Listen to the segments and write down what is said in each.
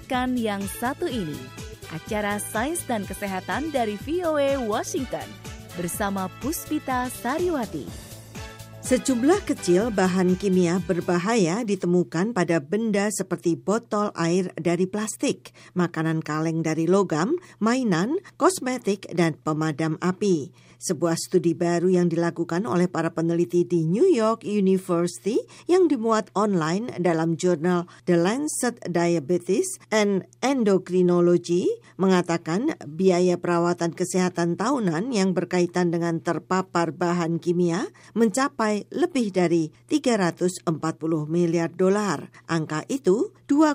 dengarkan yang satu ini, acara Sains dan Kesehatan dari VOA Washington bersama Puspita Sariwati. Sejumlah kecil bahan kimia berbahaya ditemukan pada benda seperti botol air dari plastik, makanan kaleng dari logam, mainan, kosmetik, dan pemadam api. Sebuah studi baru yang dilakukan oleh para peneliti di New York University yang dimuat online dalam jurnal The Lancet Diabetes and Endocrinology mengatakan biaya perawatan kesehatan tahunan yang berkaitan dengan terpapar bahan kimia mencapai lebih dari 340 miliar dolar. Angka itu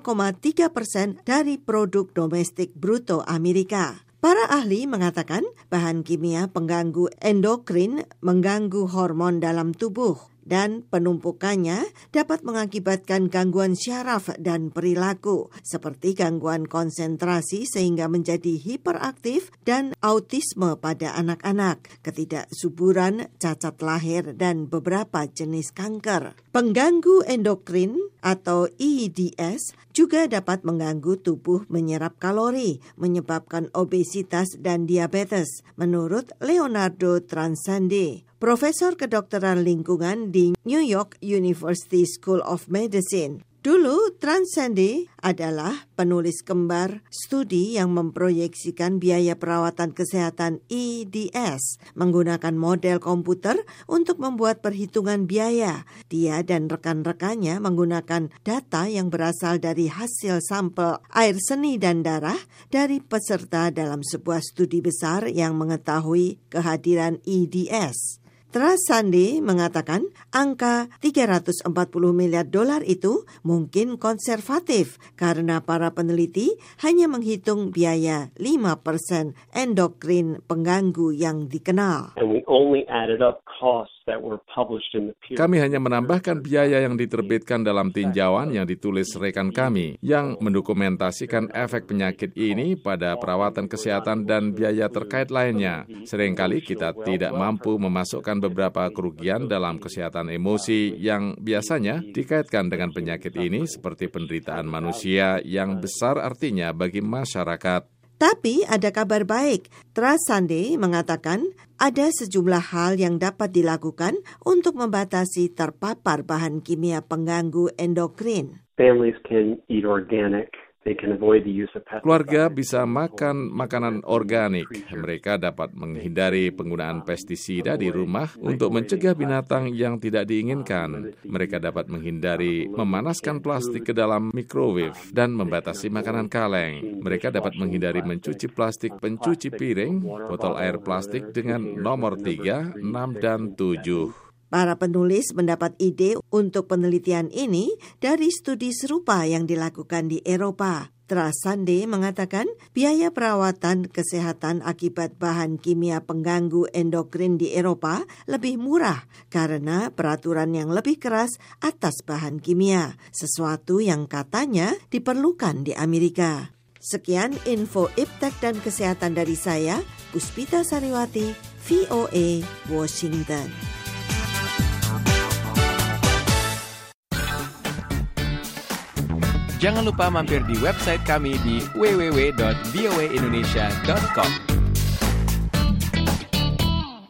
2,3% dari produk domestik bruto Amerika. Para ahli mengatakan bahan kimia pengganggu endokrin mengganggu hormon dalam tubuh dan penumpukannya dapat mengakibatkan gangguan syaraf dan perilaku seperti gangguan konsentrasi sehingga menjadi hiperaktif dan autisme pada anak-anak, ketidaksuburan, cacat lahir, dan beberapa jenis kanker. Pengganggu endokrin atau EDS juga dapat mengganggu tubuh menyerap kalori, menyebabkan obesitas dan diabetes, menurut Leonardo Transande, profesor kedokteran lingkungan di New York University School of Medicine. Dulu, Transande adalah penulis kembar studi yang memproyeksikan biaya perawatan kesehatan EDS menggunakan model komputer untuk membuat perhitungan biaya. Dia dan rekan-rekannya menggunakan data yang berasal dari hasil sampel air seni dan darah dari peserta dalam sebuah studi besar yang mengetahui kehadiran EDS. Transande mengatakan angka 340 miliar dolar itu mungkin konservatif karena para peneliti hanya menghitung biaya 5% endokrin pengganggu yang dikenal. Kami hanya menambahkan biaya yang diterbitkan dalam tinjauan yang ditulis rekan kami yang mendokumentasikan efek penyakit ini pada perawatan kesehatan dan biaya terkait lainnya. Seringkali kita tidak mampu memasukkan beberapa kerugian dalam kesehatan emosi yang biasanya dikaitkan dengan penyakit ini seperti penderitaan manusia yang besar artinya bagi masyarakat. Tapi ada kabar baik. Transande mengatakan ada sejumlah hal yang dapat dilakukan untuk membatasi terpapar bahan kimia pengganggu endokrin. Families can eat organic. Keluarga bisa makan makanan organik. Mereka dapat menghindari penggunaan pestisida di rumah untuk mencegah binatang yang tidak diinginkan. Mereka dapat menghindari memanaskan plastik ke dalam microwave dan membatasi makanan kaleng. Mereka dapat menghindari mencuci plastik pencuci piring, botol air plastik dengan nomor 3, 6, dan 7. Para penulis mendapat ide untuk penelitian ini dari studi serupa yang dilakukan di Eropa. Transande mengatakan biaya perawatan kesehatan akibat bahan kimia pengganggu endokrin di Eropa lebih murah karena peraturan yang lebih keras atas bahan kimia, sesuatu yang katanya diperlukan di Amerika. Sekian info iptek dan kesehatan dari saya, Puspita Sariwati, VOA Washington. Jangan lupa mampir di website kami di www.voaindonesia.com.